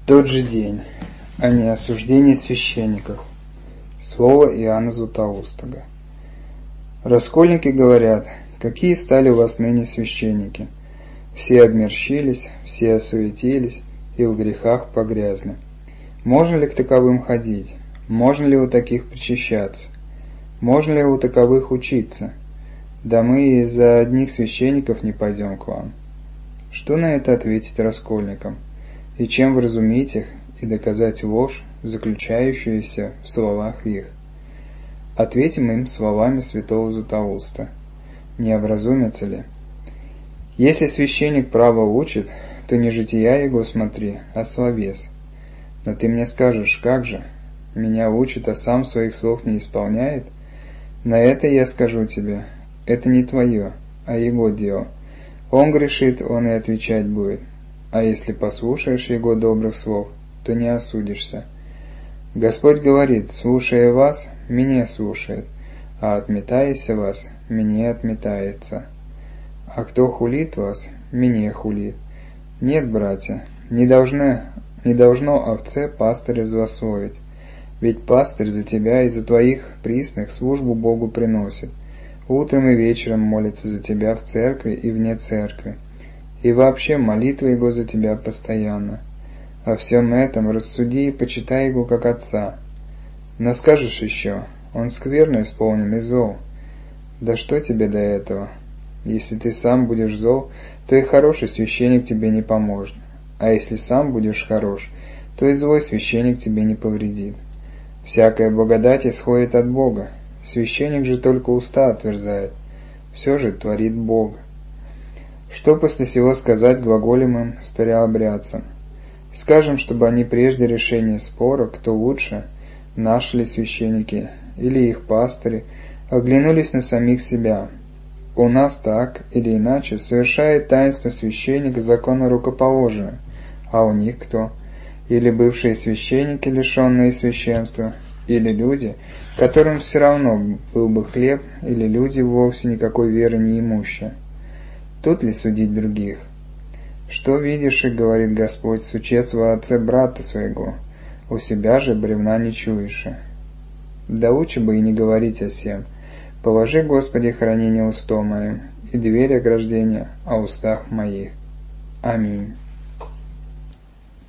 тот же день. О неосуждении священников. Слово Иоанна Златоустого. Раскольники говорят: какие стали у вас ныне священники? Все обмерщились, все осуетились и в грехах погрязли. Можно ли к таковым ходить? Можно ли у таких причащаться? Можно ли у таковых учиться? Да мы из-за одних священников не пойдем к вам. Что на это ответить раскольникам? И чем вразумить их и доказать ложь, заключающуюся в словах их? Ответим им словами святого Златоуста. Не образумятся ли? Если священник право учит, то не жития его смотри, а словес. Но ты мне скажешь, как же? Меня учит, а сам своих слов не исполняет? На это я скажу тебе: это не твое, а его дело. Он грешит, он и отвечать будет. А если послушаешь его добрых слов, то не осудишься. Господь говорит: слушая вас, меня слушает, а отметаясь вас, мне отметается. А кто хулит вас, меня хулит. Нет, братья, не должно овце пастыря злословить, ведь пастырь за тебя и за твоих присных службу Богу приносит, утром и вечером молится за тебя в церкви и вне церкви, и вообще молитва его за тебя постоянно. О всем этом рассуди и почитай его как отца. Но скажешь еще: он скверно исполнен и зол. Да что тебе до этого? Если ты сам будешь зол, то и хороший священник тебе не поможет. А если сам будешь хорош, то и злой священник тебе не повредит. Всякая благодать исходит от Бога. Священник же только уста отверзает. Все же творит Бог. Что после сего сказать глаголемым старообрядцам? Скажем, чтобы они прежде решения спора, кто лучше, наши ли священники или их пастыри, оглянулись на самих себя. У нас так или иначе совершает таинство священника законорукоположие, а у них кто? Или бывшие священники, лишенные священства, или люди, которым все равно был бы хлеб, или люди вовсе никакой веры не имущие. Тут ли судить других? Что видишь, и говорит Господь, сучец во отце брата своего, у себя же бревна не чуешь. Да лучше бы и не говорить о сем. Положи, Господи, хранение устом моим, и дверь ограждения о устах моих. Аминь.